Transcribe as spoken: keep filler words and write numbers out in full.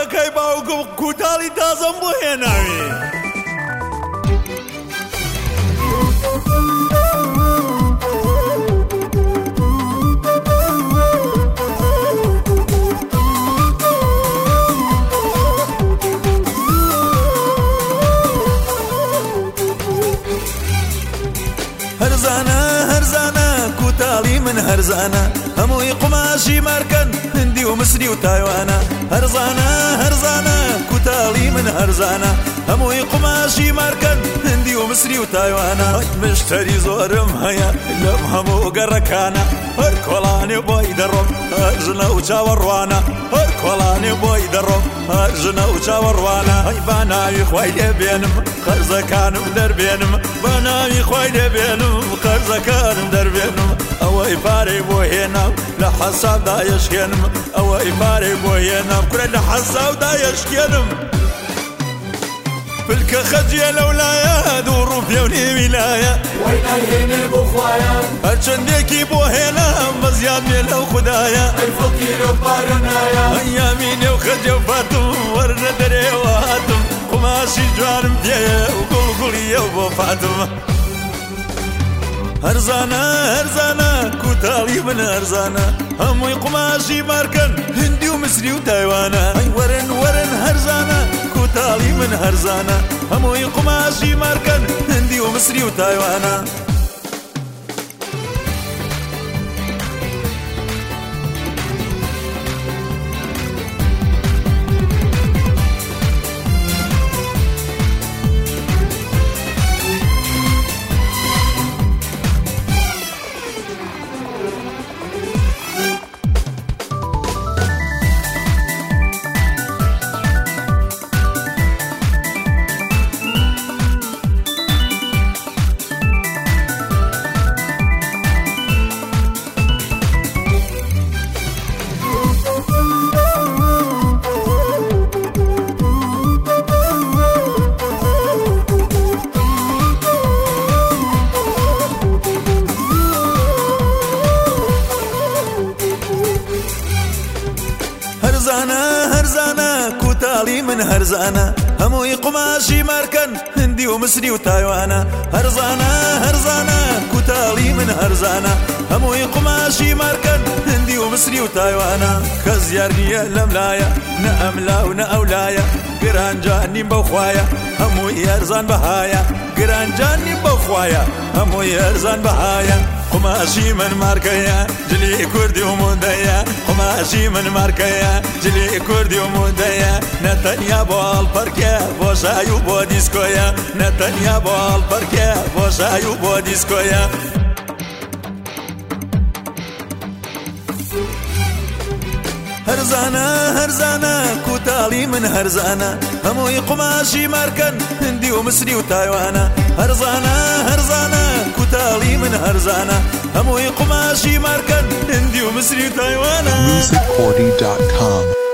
کوڕەکەی باوکم کوتاڵی تازەم بۆ هێناوی هەرزانە هەرزانە کوتاڵی من هەرزانە هەمووی قماشی مارکەن هندی و مسری و تایوانە هەرزانە هەرزانە کوتاڵی من هەرزانە هەمووی قماشی مارکەن هندی و مسری و تایوانە مشتری زۆرم هەیە لەم هەموو گەڕەکانە هەر کۆڵانێ بۆی دەڕۆم هەر ژنە و چاوەڕوانە هەر کۆڵانێ بۆی دەڕۆم هەر ژنە و چاوەڕوانە هەی با ناوی خوای لێبێنم قەرزەکانم دەربێنم با ناوی خوای لێبێنم قەرزەکانم دەربێنم ئەوەی پارەی بۆ هێنام لە حەسابدا یەشکێنم ئەوەی پارەی بۆ هێنام کورە لە حەسابدا یەشکێنم پلکە خەجیە لەولایە دوو ڕوپێ و نێویلایە وەی نایهێنێ بۆ خوایە هەرچەندێکی بۆ هێنام بەزیاد بێ لەو خودایە ئەی فەقیرە پارە نایە ئەیامی نێو خەجە و فاتم وەرنە دەرێوە هاتم قماشی جوانم پێیە و گوڵگوڵیە و بۆ فاتم هەرزانە هەرزانە کوتاڵی من هەرزانە هەمووی قماشی مارکەن هندی و مسری و تایوانە ئەی وەرن وەرن هەرزانە کوتاڵی من هەرزانە هەمووی قماشی مارکەن هندی و مسری و تایوانە هەرزانە هەرزانە کوتاڵی من هەرزانە هەمووی قماشی مارکەن هندی و مسری و تایوانە هەرزانە هەرزانە کوتاڵی من هەرزانە هەمووی قماشی مارکەن هندی و مسری و تایوانە کەس یار نییە لەم لایە نە ئەملا و نە ئەولایە گرانجان نیم بەو خوایە هەمووی هەرزان بەهایە گرانجان نیم بەو خوایە هەمووی هەرزان بەهایە قماشی من مارکەیە جلی کوردی و موندەیە قماشی من مارکەیە جلی کوردی و موندەیە نەتەنیا بۆ هەڵپەرکێ بۆ شای و بۆ دیسکۆیە نەتەنیا بۆ هەڵپەرکێ بۆ شای و بۆ دیسکۆیە هەرزانە هەرزانە کوتاڵی من هەرزانە هەمووی قماشی مارکەن هندی و مسری و تایوانە هەرزانە هەرزانە کوتاڵی من هەرزانە هەمووی قماشی مارکەن هندی و مسری و تایوانە music forty dot com